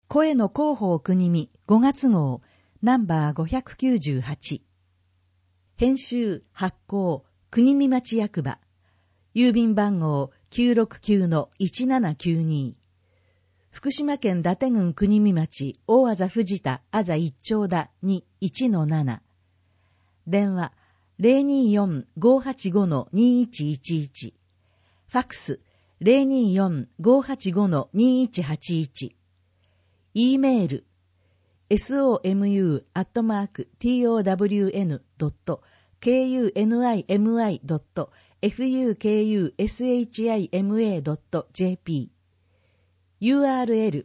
声の広報国見5月号ナンバー598。編集発行国見町役場郵便番号 969-1792 福島県伊達郡国見町大字藤田あざ一丁田に 1-7 電話 024-585-2111 ファックス 024-585-2181 E メール somu@townimi.fukushima.jp URL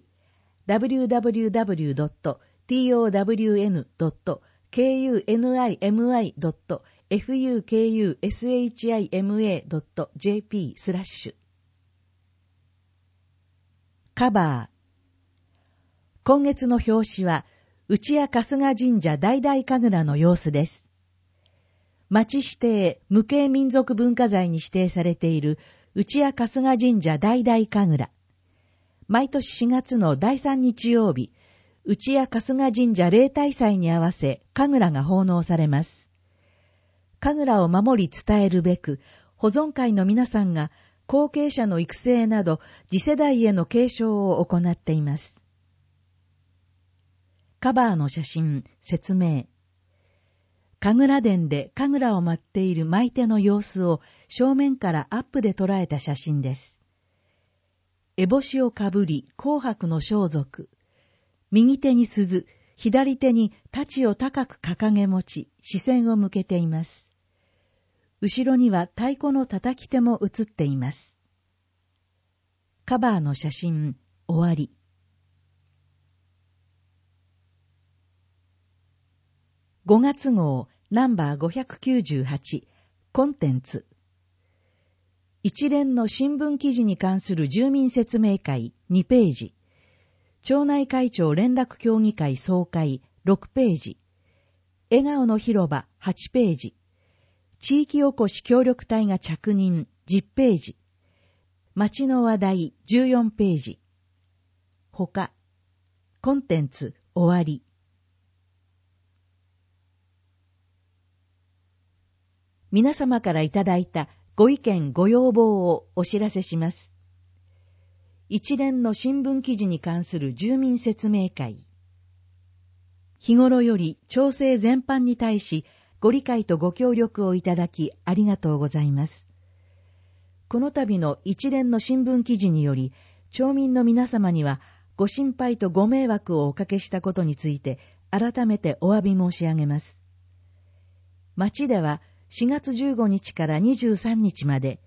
www.townimi.fukushima.jp カバー今月の表紙は、内谷春日神社大々神楽の様子です。町指定無形民族文化財に指定されている内谷春日神社大々神楽。毎年4月の第3日曜日、内谷春日神社例大祭に合わせ神楽が奉納されます。神楽を守り伝えるべく、保存会の皆さんが後継者の育成など次世代への継承を行っています。カバーの写真、説明。神楽殿で神楽を舞っている舞手の様子を正面からアップで捉えた写真です。烏帽子をかぶり、紅白の装束。右手に鈴、左手に太刀を高く掲げ持ち、視線を向けています。後ろには太鼓の叩き手も写っています。カバーの写真、終わり。5月号ナンバー598コンテンツ一連の新聞記事に関する住民説明会2ページ町内会長連絡協議会総会6ページ笑顔の広場8ページ地域おこし協力隊が着任10ページ町の話題14ページ他コンテンツ終わり皆様からいただいたご意見ご要望をお知らせします。一連の新聞記事に関する住民説明会。日頃より町政全般に対しご理解とご協力をいただきありがとうございます。この度の一連の新聞記事により町民の皆様にはご心配とご迷惑をおかけしたことについて改めてお詫び申し上げます。町では4月15日から23日まで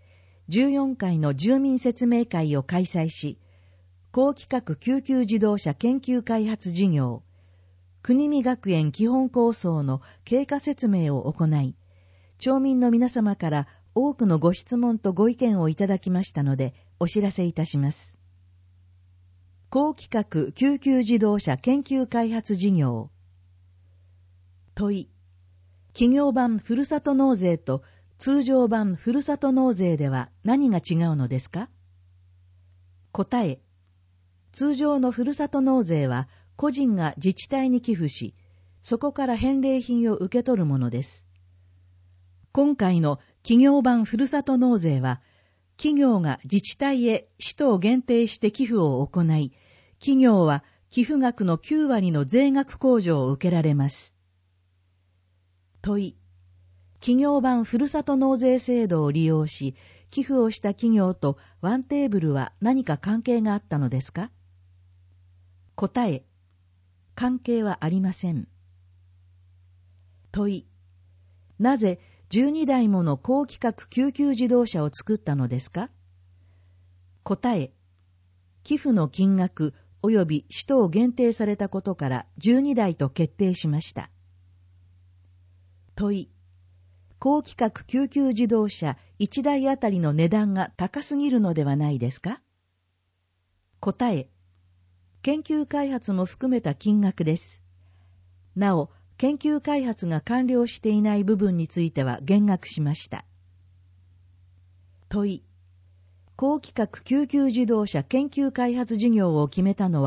14回の住民説明会を開催し、高規格救急自動車研究開発事業、国見学園基本構想の経過説明を行い、町民の皆様から多くのご質問とご意見をいただきましたので、お知らせいたします。高規格救急自動車研究開発事業。問い。企業版ふるさと納税と通常版ふるさと納税では何が違うのですか？答え。通常のふるさと納税は個人が自治体に寄付し、そこから返礼品を受け取るものです。今回の企業版ふるさと納税は、企業が自治体へ使途を限定して寄付を行い、企業は寄付額の9割の税額控除を受けられます。問い。企業版ふるさと納税制度を利用し、寄付をした企業とワンテーブルは何か関係があったのですか？答え。関係はありません。問い。なぜ12台もの高規格救急自動車を作ったのですか？答え。寄付の金額及び使途を限定されたことから12台と決定しました。問い。高規格救急自動車1台あたりの値段が高すぎるのではないですか？答え。研究開発も含めた金額です。なお、研究開発が完了していない部分については減額しました。問い。高規格救急自動車研究開発事業を決めたのは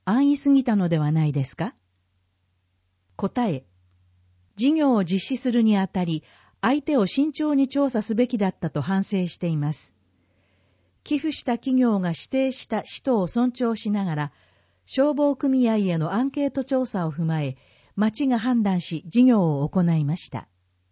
安易すぎたのではないですか？答え、事業を実施するにあたり、相手を慎重に調査すべきだったと反省しています。寄付した企業が指定した使途を尊重しながら、消防組合へのアンケート調査を踏まえ、町が判断し事業を行いました。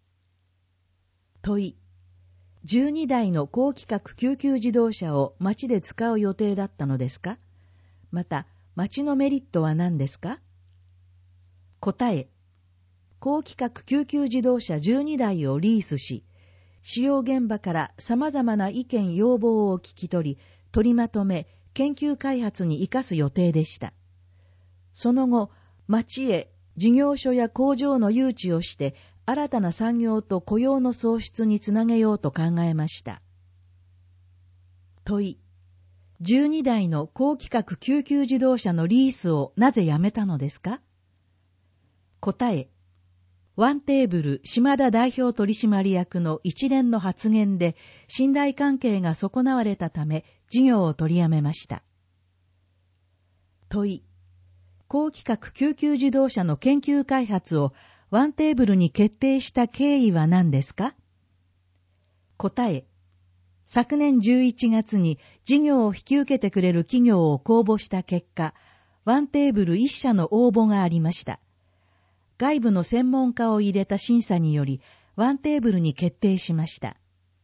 問い、12台の高規格救急自動車を町で使う予定だったのですか？また、町のメリットは何ですか？答え、高規格救急自動車12台をリースし、使用現場から様々な意見要望を聞き取り、取りまとめ、研究開発に生かす予定でした。その後、町へ事業所や工場の誘致をして、新たな産業と雇用の創出につなげようと考えました。問い、12台の高規格救急自動車のリースをなぜやめたのですか？答え、ワンテーブル島田代表取締役の一連の発言で信頼関係が損なわれたため事業を取りやめました。問い、高規格救急自動車の研究開発をワンテーブルに決定した経緯は何ですか？答え、昨年11月に事業を引き受けてくれる企業を公募した結果、ワンテーブル1社の応募がありました。外部の専門家を入れた審査により、ワンテーブルに決定しました。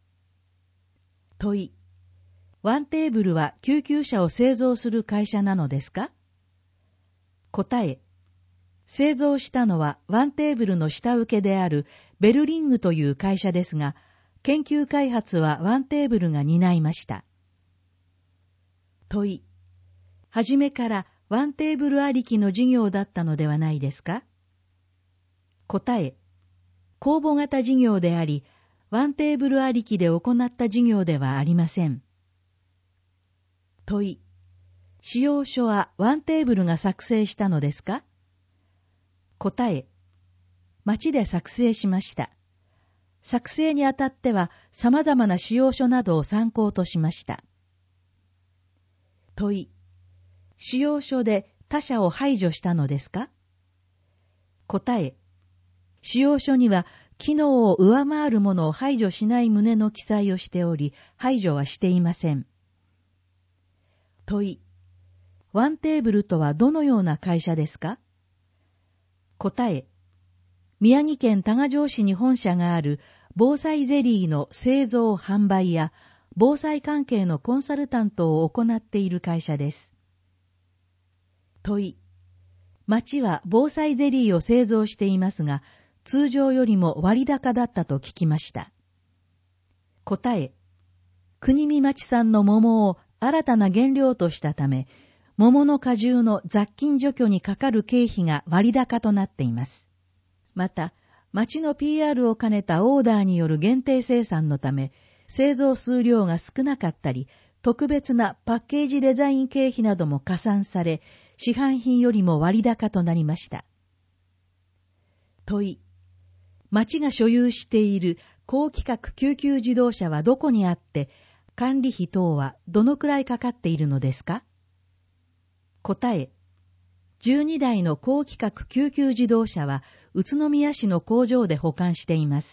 問い、ワンテーブルは救急車を製造する会社なのですか？答え、製造したのはワンテーブルの下請けであるベルリングという会社ですが、研究開発はワンテーブルが担いました。問い、はじめからワンテーブルありきの事業だったのではないですか？答え、公募型事業であり、ワンテーブルありきで行った事業ではありません。問い、仕様書はワンテーブルが作成したのですか？答え、町で作成しました。作成にあたっては様々な仕様書などを参考としました。問い、仕様書で他社を排除したのですか？答え、仕様書には機能を上回るものを排除しない旨の記載をしており、排除はしていません。問い、ワンテーブルとはどのような会社ですか？答え、宮城県多賀城市に本社がある防災ゼリーの製造・販売や防災関係のコンサルタントを行っている会社です。問い、町は防災ゼリーを製造していますが、通常よりも割高だったと聞きました。答え、国見町産の桃を新たな原料としたため、桃の果汁の雑菌除去にかかる経費が割高となっています。また、町の PR を兼ねたオーダーによる限定生産のため、製造数量が少なかったり、特別なパッケージデザイン経費なども加算され、市販品よりも割高となりました。問い、町が所有している高規格救急自動車はどこにあって、管理費等はどのくらいかかっているのですか？答え、12台の高規格救急自動車は宇都宮市の工場で保管しています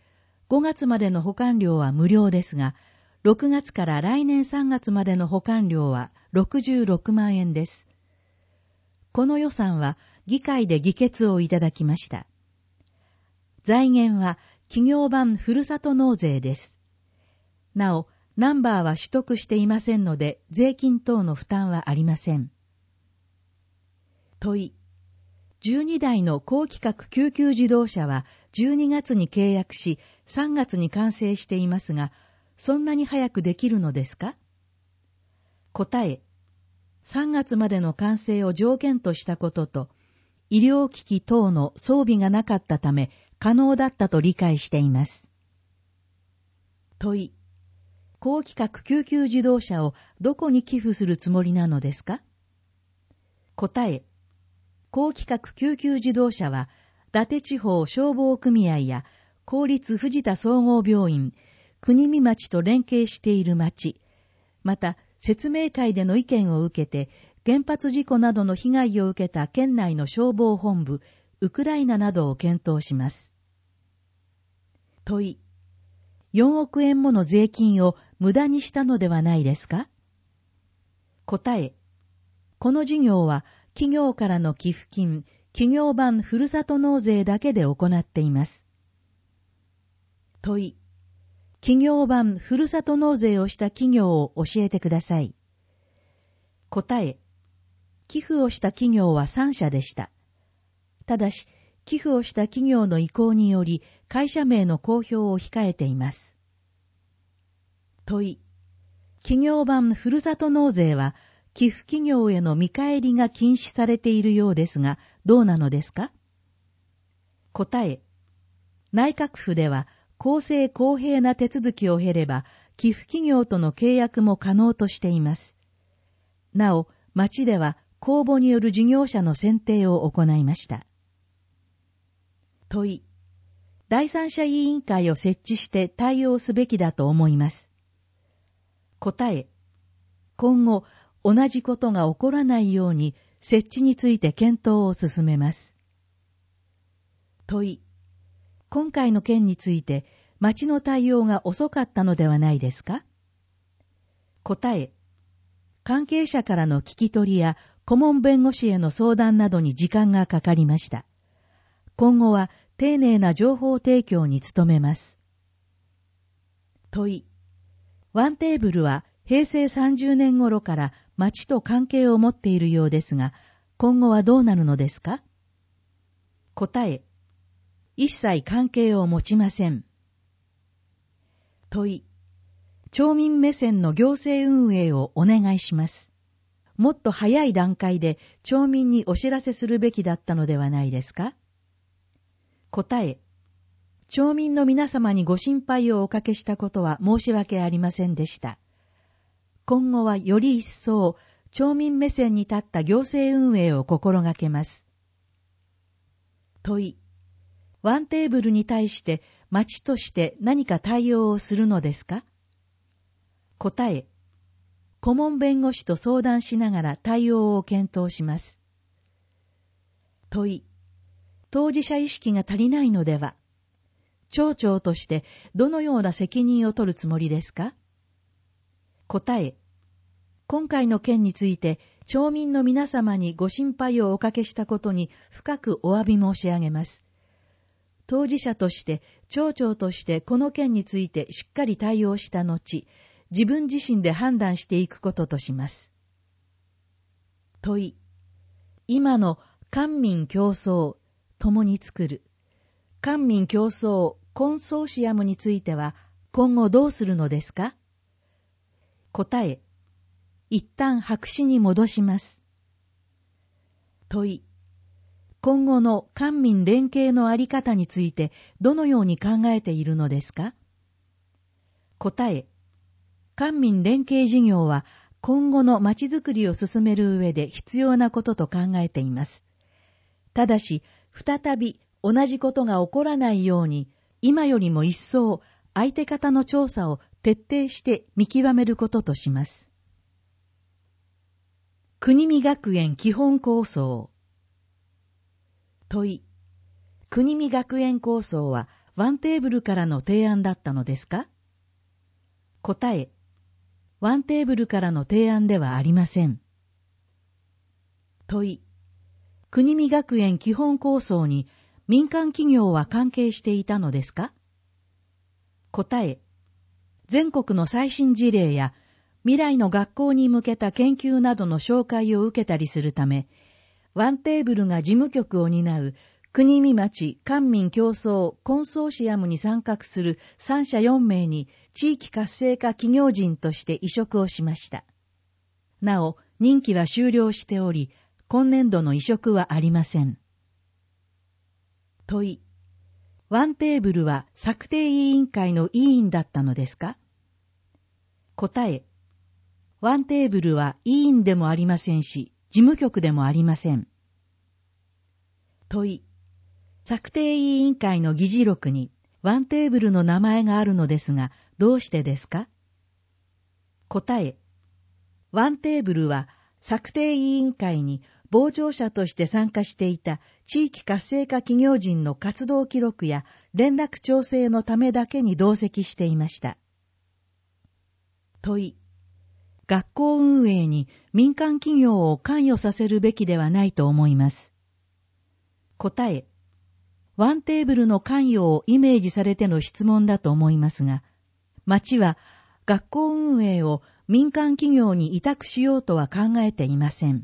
。5月までの保管料は無料ですが、6月から来年3月までの保管料は66万円です。この予算は議会で議決をいただきました。財源は企業版ふるさと納税です。なお、ナンバーは取得していませんので、税金等の負担はありません。問い、12台の高規格救急自動車は12月に契約し、3月に完成していますが、そんなに早くできるのですか？答え、3月までの完成を条件としたことと、医療機器等の装備がなかったため、可能だったと理解しています。問い、高規格救急自動車をどこに寄付するつもりなのですか？答え、高規格救急自動車は、伊達地方消防組合や公立藤田総合病院、国見町と連携している町、また説明会での意見を受けて、 原発事故などの被害を受けた県内の消防本部、ウクライナなどを検討します。問い、4億円もの税金を無駄にしたのではないですか？答え、この事業は企業からの寄付金、企業版ふるさと納税だけで行っています。問い、企業版ふるさと納税をした企業を教えてください。答え、寄付をした企業は3社でした。ただし、寄付をした企業の意向により、会社名の公表を控えています。問い、企業版ふるさと納税は、寄付企業への見返りが禁止されているようですが、どうなのですか？答え、内閣府では、公正公平な手続きを経れば、寄付企業との契約も可能としています。なお、町では公募による事業者の選定を行いました。問い、第三者委員会を設置して対応すべきだと思います。答え、今後、同じことが起こらないように設置について検討を進めます。問い、今回の件について町の対応が遅かったのではないですか？答え、関係者からの聞き取りや顧問弁護士への相談などに時間がかかりました。今後は丁寧な情報提供に努めます。問い、ワンテーブルは平成30年頃から町と関係を持っているようですが、今後はどうなるのですか？答え、一切関係を持ちません。問い、町民目線の行政運営をお願いします。もっと早い段階で町民にお知らせするべきだったのではないですか？答え、町民の皆様にご心配をおかけしたことは申し訳ありませんでした。今後はより一層、町民目線に立った行政運営を心がけます。問い、ワンテーブルに対して町として何か対応をするのですか？答え、顧問弁護士と相談しながら対応を検討します。問い、当事者意識が足りないのでは？町長としてどのような責任を取るつもりですか？答え、今回の件について町民の皆様にご心配をおかけしたことに深くお詫び申し上げます。当事者として町長としてこの件についてしっかり対応した後、自分自身で判断していくこととします。問い、今の官民共創、共に作る官民共創コンソーシアムについては今後どうするのですか？答え、一旦白紙に戻します。問い、今後の官民連携のあり方についてどのように考えているのですか？答え、官民連携事業は今後のまちづくりを進める上で必要なことと考えています。ただし、再び同じことが起こらないように、今よりも一層相手方の調査を徹底して見極めることとします。国見学園基本構想。問い、国見学園構想はワンテーブルからの提案だったのですか？答え、ワンテーブルからの提案ではありません。問い、国見学園基本構想に民間企業は関係していたのですか？答え、全国の最新事例や未来の学校に向けた研究などの紹介を受けたりするため、ワンテーブルが事務局を担う国見町官民共創コンソーシアムに参画する3社4名に地域活性化企業人として委嘱をしました。なお、任期は終了しており、今年度の委嘱はありません。問い、ワンテーブルは策定委員会の委員だったのですか？答え、ワンテーブルは委員でもありませんし、事務局でもありません。問い、策定委員会の議事録にワンテーブルの名前があるのですが、どうしてですか？答え、ワンテーブルは策定委員会に傍聴者として参加していた地域活性化企業人の活動記録や連絡調整のためだけに同席していました。問い。学校運営に民間企業を関与させるべきではないと思います。答え。ワンテーブルの関与をイメージされての質問だと思いますが、町は学校運営を民間企業に委託しようとは考えていません。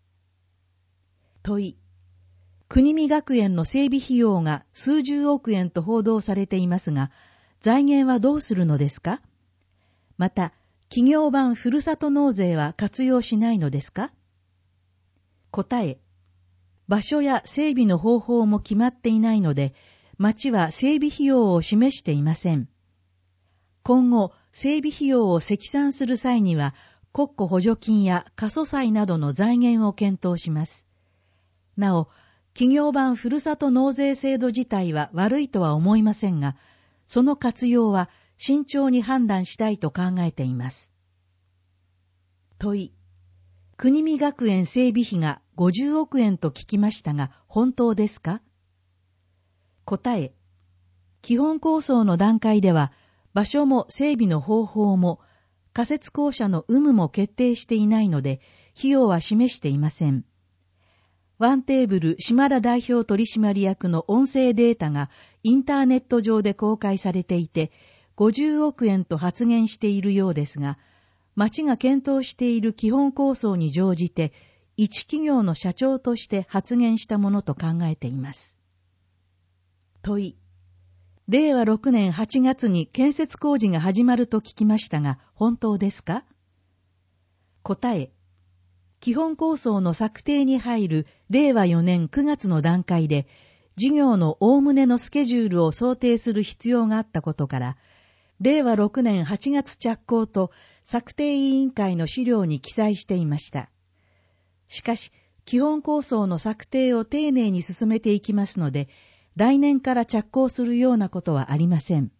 問い。国見学園の整備費用が数十億円と報道されていますが、財源はどうするのですか？また、企業版ふるさと納税は活用しないのですか？答え。場所や整備の方法も決まっていないので、町は整備費用を示していません。今後、整備費用を積算する際には、国庫補助金や過疎債などの財源を検討します。なお、企業版ふるさと納税制度自体は悪いとは思いませんが、その活用は慎重に判断したいと考えています。問い。国見学園整備費が50億円と聞きましたが、本当ですか？答え。基本構想の段階では、場所も整備の方法も、仮設校舎の有無も決定していないので、費用は示していません。ワンテーブル島田代表取締役の音声データがインターネット上で公開されていて、50億円と発言しているようですが、町が検討している基本構想に乗じて、一企業の社長として発言したものと考えています。問い。令和6年8月に建設工事が始まると聞きましたが、本当ですか？答え。基本構想の策定に入る令和4年9月の段階で、事業のおおむねのスケジュールを想定する必要があったことから、令和6年8月着工と策定委員会の資料に記載していました。しかし、基本構想の策定を丁寧に進めていきますので、来年から着工するようなことはありません。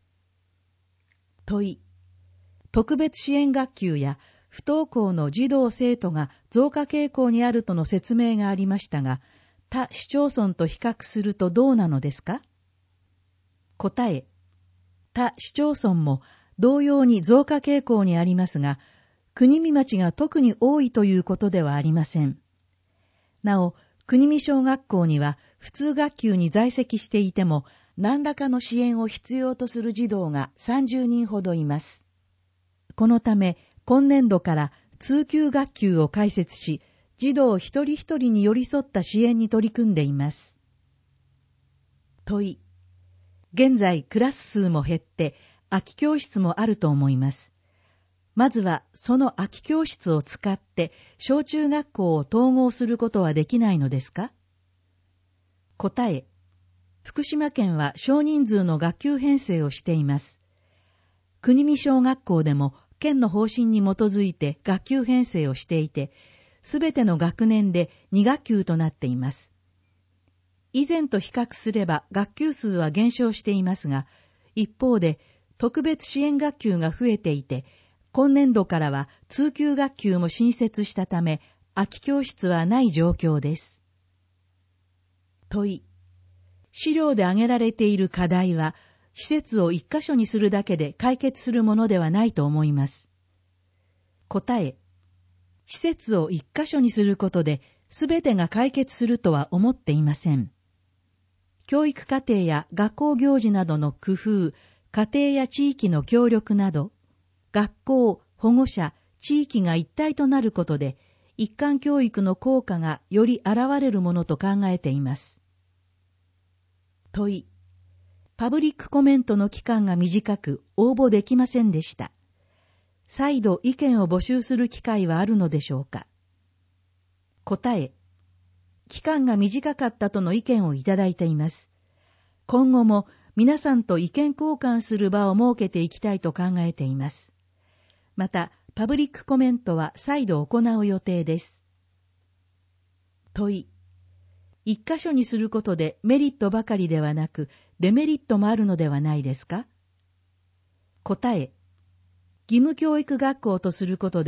問い。特別支援学級や不登校の児童生徒が増加傾向にあるとの説明がありましたが、他市町村と比較するとどうなのですか？答え。他市町村も同様に増加傾向にありますが、国見町が特に多いということではありません。なお、国見小学校には普通学級に在籍していても、何らかの支援を必要とする児童が30人ほどいます。このため、今年度から通級学級を開設し、児童一人一人に寄り添った支援に取り組んでいます。問い。現在クラス数も減って空き教室もあると思います。まずはその空き教室を使って小中学校を統合することはできないのですか？答え。福島県は少人数の学級編成をしています。国見小学校でも県の方針に基づいて学級編成をしていて、すべての学年で2学級となっています。以前と比較すれば学級数は減少していますが、一方で特別支援学級が増えていて、今年度からは通級学級も新設したため、空き教室はない状況です。問い。資料で挙げられている課題は、施設を一箇所にするだけで解決するものではないと思います。答え。施設を一箇所にすることで、すべてが解決するとは思っていません。教育課程や学校行事などの工夫、家庭や地域の協力など、学校、保護者、地域が一体となることで、一貫教育の効果がより現れるものと考えています。問い。パブリックコメントの期間が短く応募できませんでした。再度意見を募集する機会はあるのでしょうか？答え。期間が短かったとの意見をいただいています。今後も皆さんと意見交換する場を設けていきたいと考えています。また、パブリックコメントは再度行う予定です。問い。一箇所にすることでメリットばかりではなく、デメリットもあるのではないですか？答え。義務教育学校とすることで、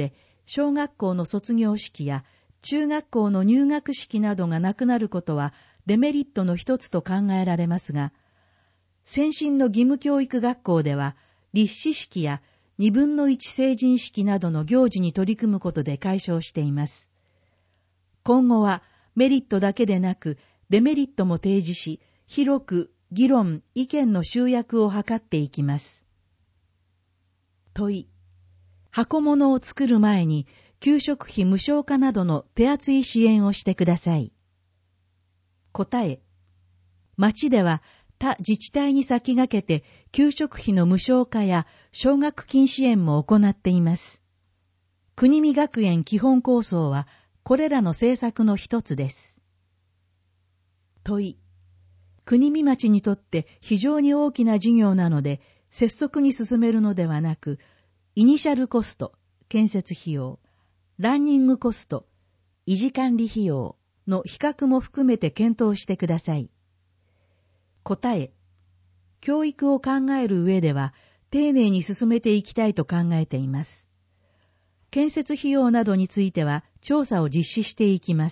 小学校の卒業式や中学校の入学式などがなくなることはデメリットの一つと考えられますが、先進の義務教育学校では立志式や2分の1成人式などの行事に取り組むことで解消しています。今後はメリットだけでなくデメリットも提示し、広く議論・意見の集約を図っていきます。問い。箱物を作る前に給食費無償化などの手厚い支援をしてください。答え。町では他自治体に先駆けて給食費の無償化や奨学金支援も行っています。国見学園基本構想はこれらの政策の一つです。問い。国見町にとって非常に大きな事業なので、拙速に進めるのではなく、イニシャルコスト、建設費用、ランニングコスト、維持管理費用の比較も含めて検討してください。答え。教育を考える上では、丁寧に進めていきたいと考えています。建設費用などについては調査を実施していきます。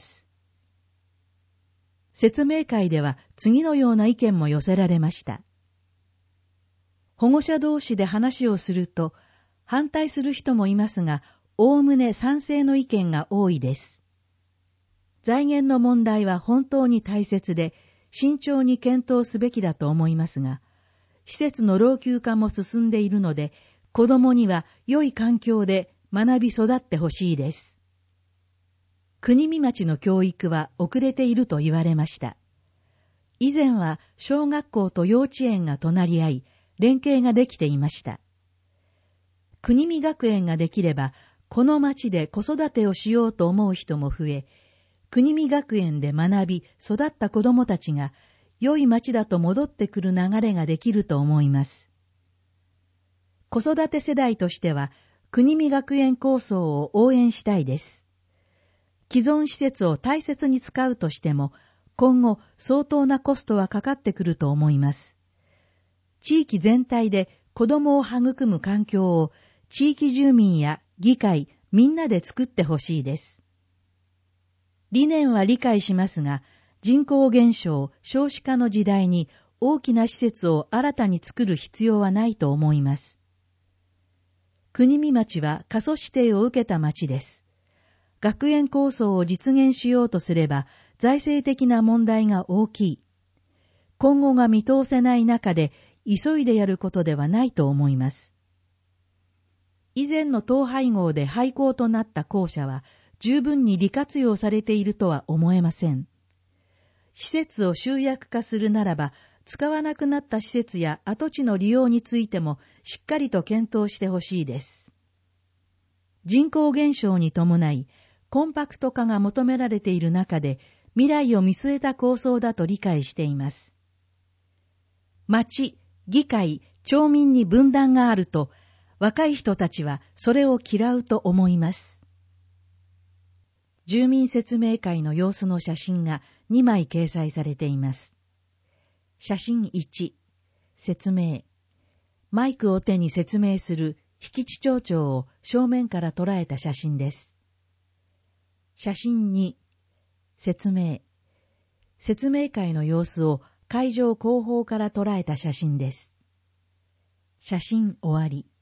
説明会では次のような意見も寄せられました。保護者同士で話をすると、反対する人もいますが、おおむね賛成の意見が多いです。財源の問題は本当に大切で、慎重に検討すべきだと思いますが、施設の老朽化も進んでいるので、子供には良い環境で学び育ってほしいです。国見町の教育は遅れていると言われました。以前は小学校と幼稚園が隣り合い、連携ができていました。国見学園ができれば、この町で子育てをしようと思う人も増え、国見学園で学び育った子供たちが良い町だと戻ってくる流れができると思います。子育て世代としては、国見学園構想を応援したいです。既存施設を大切に使うとしても、今後相当なコストはかかってくると思います。地域全体で子供を育む環境を地域住民や議会みんなで作ってほしいです。理念は理解しますが、人口減少・少子化の時代に大きな施設を新たに作る必要はないと思います。国見町は過疎指定を受けた町です。学園構想を実現しようとすれば、財政的な問題が大きい。今後が見通せない中で、急いでやることではないと思います。以前の統廃合で廃校となった校舎は、十分に利活用されているとは思えません。施設を集約化するならば、使わなくなった施設や跡地の利用についてもしっかりと検討してほしいです。人口減少に伴い、コンパクト化が求められている中で、未来を見据えた構想だと理解しています。町、議会、町民に分断があると、若い人たちはそれを嫌うと思います。住民説明会の様子の写真が2枚掲載されています。写真1、説明。マイクを手に説明する引地町長を正面から捉えた写真です。写真2、説明。説明会の様子を会場後方から捉えた写真です。写真終わり。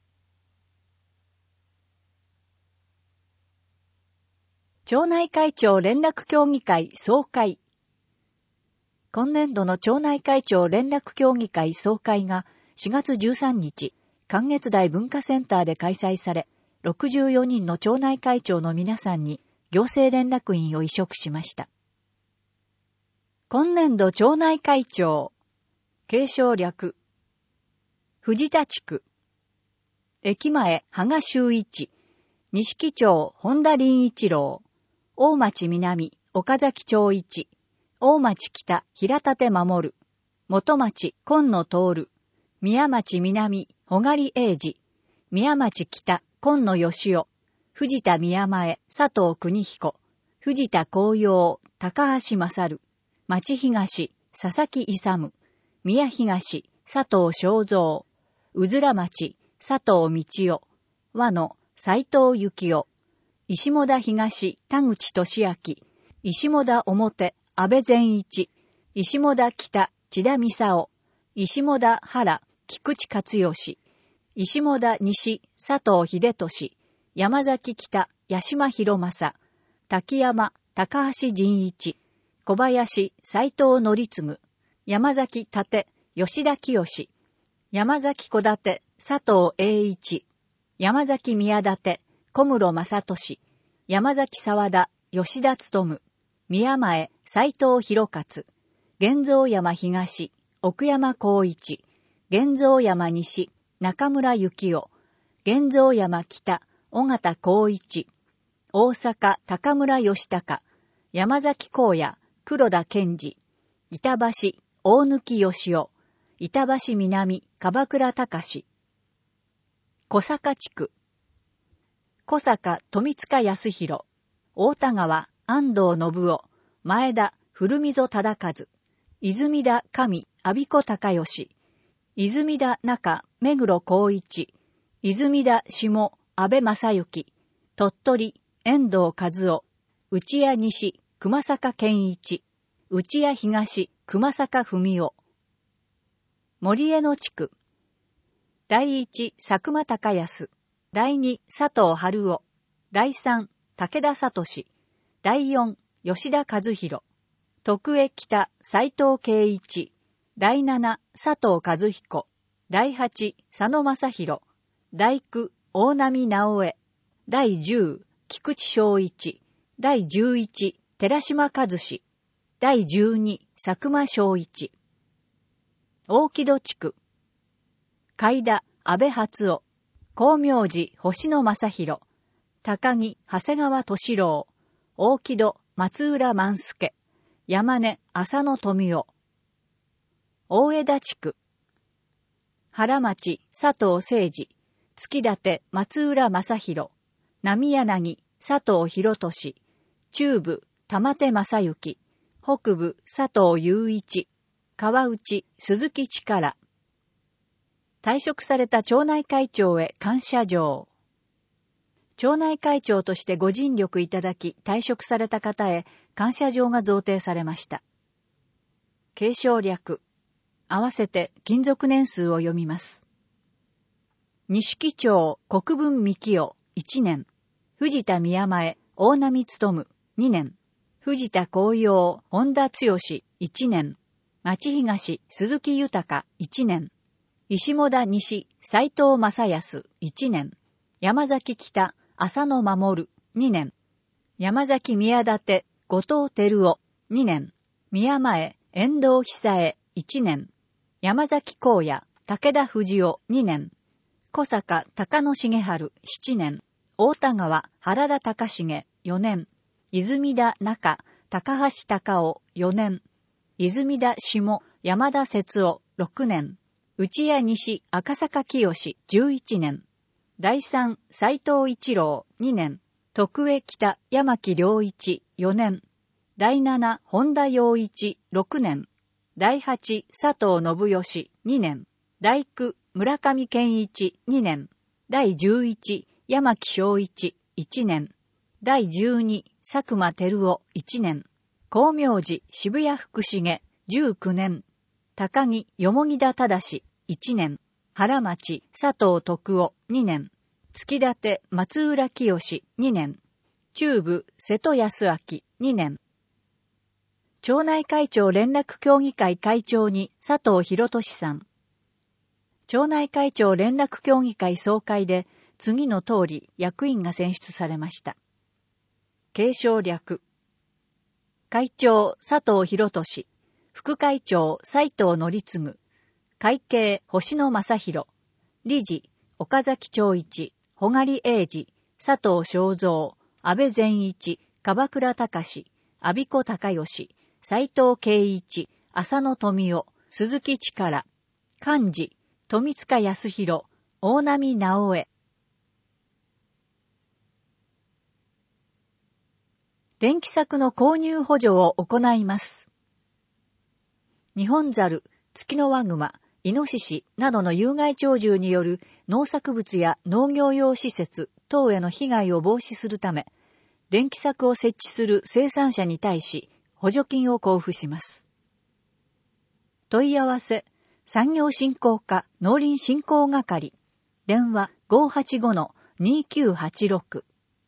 町内会長連絡協議会総会。今年度の町内会長連絡協議会総会が4月13日、関越台文化センターで開催され、64人の町内会長の皆さんに行政連絡員を委嘱しました。今年度町内会長、継承略、藤田地区、駅前羽賀修一、錦町本田林一郎、大町南岡崎町一、大町北平立守、元町今野徹、宮町南小狩英二、宮町北今野義夫、藤田宮前佐藤邦彦、藤田紅葉高橋勝、町東佐々木勇、宮東佐藤正蔵、うずら町佐藤道夫、和野斉藤幸夫、 石母田東、田口俊明、石母田表、安倍善一、石母田北、千田美沙石母田原、菊池勝義、石母田西、佐藤秀俊、山崎北、八島博正、滝山、高橋仁一、小林、斉藤則次、山崎立、吉田清、山崎小立、佐藤栄一、山崎宮立、小室正俊、山崎沢田、吉田勉、宮前、斉藤博勝、玄蔵山東、奥山光一、玄蔵山西、中村幸雄、玄蔵山北、尾形光一、大阪高村義孝、山崎光也、黒田健二、板橋、大貫義雄、板橋南、樺倉隆、小坂地区、小坂富塚康弘、大田川、安藤信夫、前田、古溝忠和、泉田上、阿比子隆義、泉田中、目黒光一、泉田下、安倍正幸、鳥取、遠藤和夫、内谷西、熊坂健一、内谷東、熊坂文夫、森江野地区、第一、佐久間隆康、第二、佐藤春夫、第三、武田聡、第四、吉田和弘、徳江北、斉藤圭一、第七、佐藤和彦、第八、佐野正弘、第九、大波直江、第十、菊池正一、第十一、寺島和志、第十二、佐久間正一、大木戸地区、海田、安倍初夫、光明寺、星野正弘、高木、長谷川敏郎、大木戸、松浦万助、山根、浅野富夫、大枝地区、原町、佐藤誠二、月立、松浦正弘、波柳、佐藤博俊、中部、玉手正幸、北部、佐藤雄一、川内、鈴木力。退職された町内会長へ感謝状。町内会長としてご尽力いただき退職された方へ感謝状が贈呈されました。継承略。合わせて勤続年数を読みます。錦町国分幹夫1年。藤田宮前大波勉2年。藤田紅葉本田剛1年。町東鈴木豊1年。石母田西斉藤正康1年。山崎北浅野守2年。山崎宮立後藤照夫2年。宮前遠藤久恵1年。山崎光也武田藤夫2年。小坂高野重春7年。大田川原田隆重4年。泉田中高橋隆夫4年。泉田下山田節夫6年。内谷西赤坂清11年。第三斉藤一郎2年。徳江北山木良一4年。第七本田洋一6年。第八佐藤信義2年。第九村上健一2年。第11山木正一1年。第12佐久間照夫1年。光明寺渋谷福重19年。高木蓬田忠1年。原町佐藤徳夫2年。月立松浦清2年。中部瀬戸康明2年。町内会長連絡協議会会長に佐藤博俊さん。町内会長連絡協議会総会で次の通り役員が選出されました。継承略。会長佐藤博俊。副会長斉藤則次。会計星野正弘。理事岡崎長一、穂刈英二、佐藤正三、安倍善一、樺倉隆、阿比子隆義、斉藤圭一、浅野富夫、鈴木力、幹事、富塚康弘、大波直江。電気柵の購入補助を行います。日本猿、ツキノワグマ、イノシシなどの有害鳥獣による農作物や農業用施設、 等への被害を防止するため、電気柵を設置する生産者に対し補助金を交付します。問い合わせ、産業振興課農林振興係、電話 585-2986。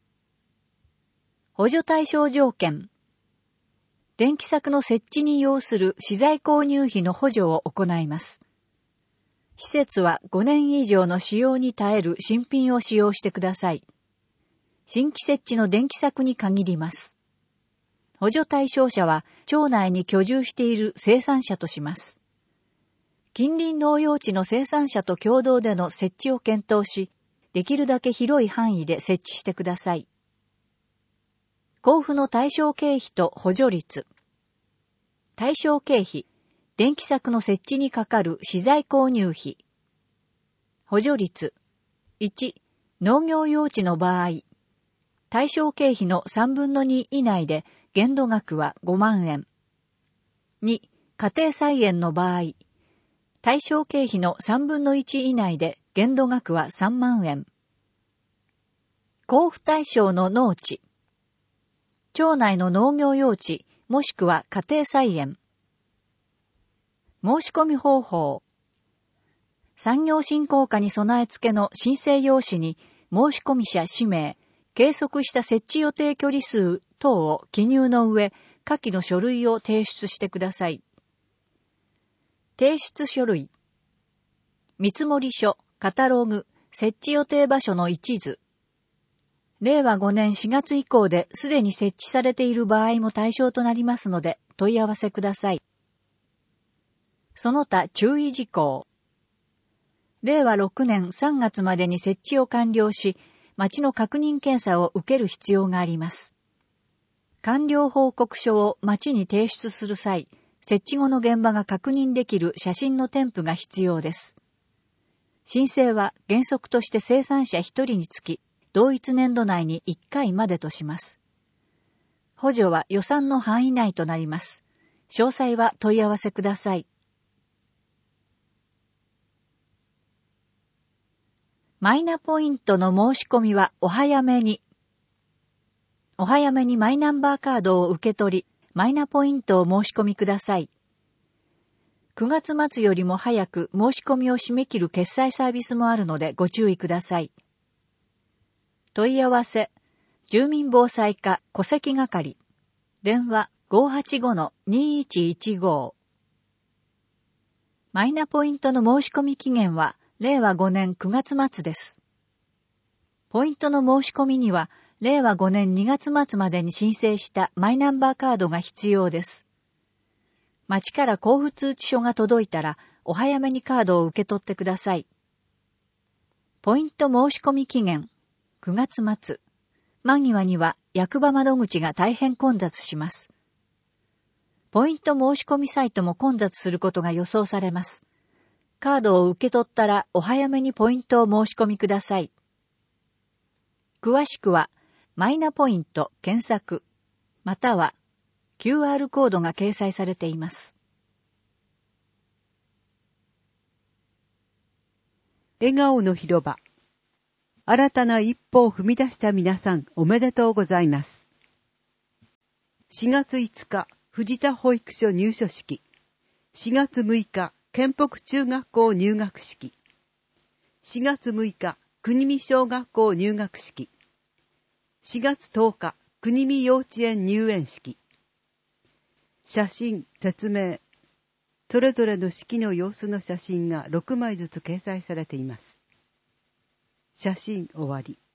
補助対象条件。電気柵の設置に要する資材購入費の補助を行います。施設は5年以上の使用に耐える新品を使用してください。新規設置の電気柵に限ります。補助対象者は町内に居住している生産者とします。近隣農用地の生産者と共同での設置を検討し、できるだけ広い範囲で設置してください。交付の対象経費と補助率。対象経費、電気柵の設置にかかる資材購入費。補助率。1、農業用地の場合。対象経費の3分の2以内で限度額は5万円。2、家庭菜園の場合。対象経費の3分の1以内で限度額は3万円。交付対象の農地。町内の農業用地、もしくは家庭菜園。申し込み方法。産業振興課に備え付けの申請用紙に申し込み者氏名、計測した設置予定距離数等を記入の上、下記の書類を提出してください。提出書類。見積書、カタログ、設置予定場所の一図。令和5年4月以降ですでに設置されている場合も対象となりますので問い合わせください。その他注意事項。令和6年3月までに設置を完了し、町の確認検査を受ける必要があります。完了報告書を町に提出する際、設置後の現場が確認できる写真の添付が必要です。申請は原則として生産者1人につき、同一年度内に1回までとします。補助は予算の範囲内となります。詳細は問い合わせください。マイナポイントの申し込みはお早めに。お早めにマイナンバーカードを受け取り、マイナポイントを申し込みください。9月末よりも早く申し込みを締め切る決済サービスもあるのでご注意ください。問い合わせ、住民防災課戸籍係、電話 585-2115。マイナポイントの申し込み期限は令和5年9月末です。ポイントの申し込みには令和5年2月末までに申請したマイナンバーカードが必要です。町から交付通知書が届いたらお早めにカードを受け取ってください。ポイント申し込み期限9月末。間際には役場窓口が大変混雑します。ポイント申し込みサイトも混雑することが予想されます。カードを受け取ったらお早めにポイントを申し込みください。詳しくは、マイナポイント検索、または QR コードが掲載されています。 笑顔の広場。新たな一歩を踏み出した皆さんおめでとうございます。4月5日、藤田保育所入所式。4月6日、県北中学校入学式。4月6日、国見小学校入学式。4月10日、国見幼稚園入園式。写真、説明。それぞれの式の様子の写真が6枚ずつ掲載されています。写真終わり。